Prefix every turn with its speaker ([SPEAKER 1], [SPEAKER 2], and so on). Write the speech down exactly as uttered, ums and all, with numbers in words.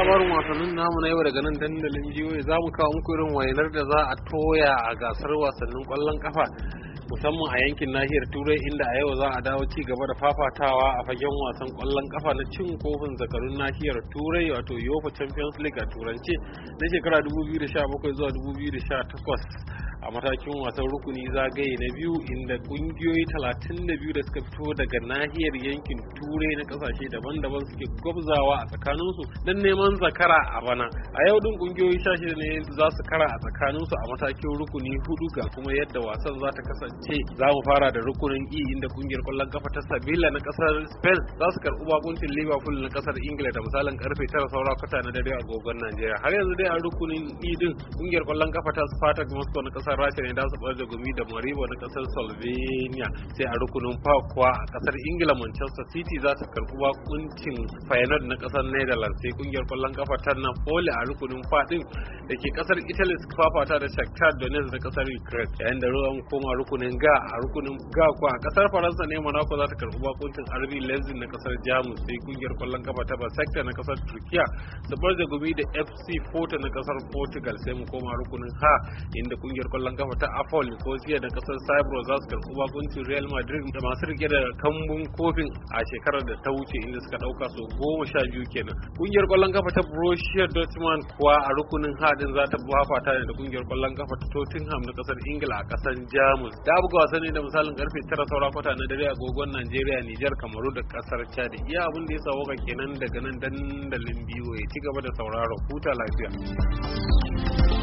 [SPEAKER 1] labarin wasannin namu na yau daga nan dandalin jihohi za mu kawo muku irin wainar da za a toya a gasar wasannin kwallon kafa musamman a yankin nahiyar turai inda a yau za a dawo ci gaba da fafatawa a fagen wasan kwallon kafa na cin kofin zakarun nahiyar turai wato UEFA Champions League a turance na shekara dubu biyu da sha bakwai zuwa dubu biyu da sha takwas a matakin wasan rukuni zagaye na biyu inda kungiyoyi talatin da biyu da suka fito daga nahiyar yankin turai na kasashe daban-daban suke gwabzawa a tsakaninsu don neman zakara a bana. A yau din kungiyoyi sha shida ne za su kara a tsakaninsu a matakin rukuni hudu ga kuma yadda wasan za ta kasance. Za mu fara da rukunin E inda kungiyar kwallon kafa ta Sevilla na kasar Spain za su karɓi bakuncin Liverpool na kasar Ingila da misalin karfe tara saura kwata na dare a agogon Najeriya. Har yanzu dai a rukunin E din kungiyar kwallon kafa ta Spartak Moscow na kasar Rasha ne da su bar da gumi da Maribo na kasar Slovenia. Sai a rukunin F kuwa a kasar Ingila Manchester City za ta karɓi bakuncin Feyenoord na kasar Netherlands. Sai kungiyar kwallon kafa ta Napoli a rukunin F din da ke kasar Italy su fafata da Shakhtar Donetsk da kasar Ukraine. Yayin da ruwan koma rukunin G a rukunin G kuwa a kasar Faransa ne Monaco za ta karɓi bakuncin R B Leipzig na kasar Jamus. Sai kungiyar kwallon kafa ta Besiktas na kasar Turkiya su bar da gumi da F C Porto na kasar Portugal. Sai mu koma rukunin H inda kungiyar kwallon kafa ta Apol Nicosia da kasar Cyprus za su karɓi bakuncin Real Madrid da masu rike da kambun kofin a shekarar da ta wuce inda suka dauka so goma sha biyu kenan. Kungiyar kwallon kafa ta Borussia Dortmund kuwa a rukunin H din za ta fafata ne da kungiyar kwallon kafa ta Tottenham na kasar Ingila a kasar Jamus. Da buga wasanni da misalin karfe tara saura kwata na dare a agogon Najeriya, Nijar, Kamaru da kasar Chad. Iya abin da ya sa waka kenan daga nan dandalin biyu ya ci gaba da sauraro huta lafiya.